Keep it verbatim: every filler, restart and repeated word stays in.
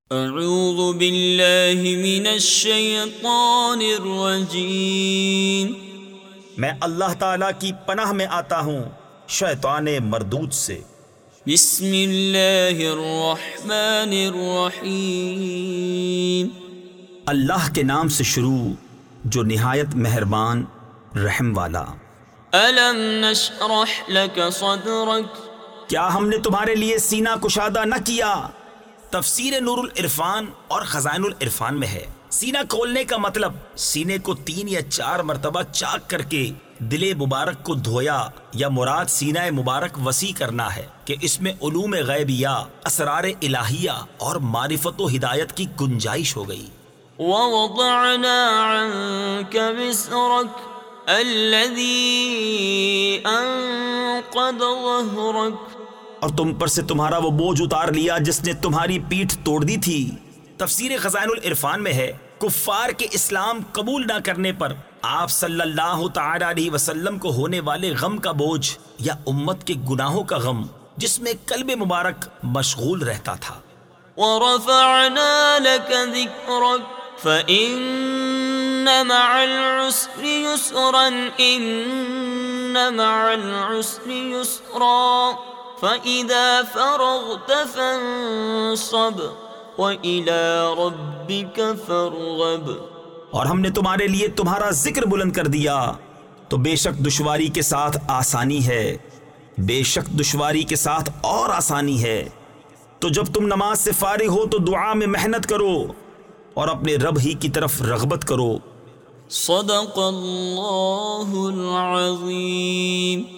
اعوذ باللہ من الشیطان الرجیم، میں اللہ تعالیٰ کی پناہ میں آتا ہوں شیطان مردود سے۔ بسم اللہ الرحمن الرحیم، اللہ کے نام سے شروع جو نہایت مہربان رحم والا۔ الم نشرح لک صدرک، کیا ہم نے تمہارے لیے سینہ کشادہ نہ کیا؟ تفسیر نور العرفان اور خزائن العرفان میں ہے سینہ کھولنے کا مطلب سینے کو تین یا چار مرتبہ چاک کر کے دل مبارک کو دھویا، یا مراد سینہ مبارک وسیع کرنا ہے کہ اس میں علوم غیبیہ، اسرار الہیہ اور معرفت و ہدایت کی گنجائش ہو گئی۔ ووضعنا عنك وزرك الذي انقض ظهرك، اور تم پر سے تمہارا وہ بوجھ اتار لیا جس نے تمہاری پیٹھ توڑ دی تھی۔ تفسیر خزائن العرفان میں ہے کفار کے اسلام قبول نہ کرنے پر آپ صلی اللہ تعالی علیہ وسلم کو ہونے والے غم کا بوجھ یا امت کے گناہوں کا غم جس میں قلب مبارک مشغول رہتا تھا۔ ورفعنا لك ذكرك فإن مع العسر يسرا إن مع العسر يسرا فَإِذَا فَرَغْتَ فَانصَبْ وَإِلَى رَبِّكَ فَارْغَب۔ اور ہم نے تمہارے لیے تمہارا ذکر بلند کر دیا تو بے شک دشواری کے ساتھ آسانی ہے، بے شک دشواری کے ساتھ اور آسانی ہے۔ تو جب تم نماز سے فارغ ہو تو دعا میں محنت کرو اور اپنے رب ہی کی طرف رغبت کرو۔ صدق اللہ العظیم۔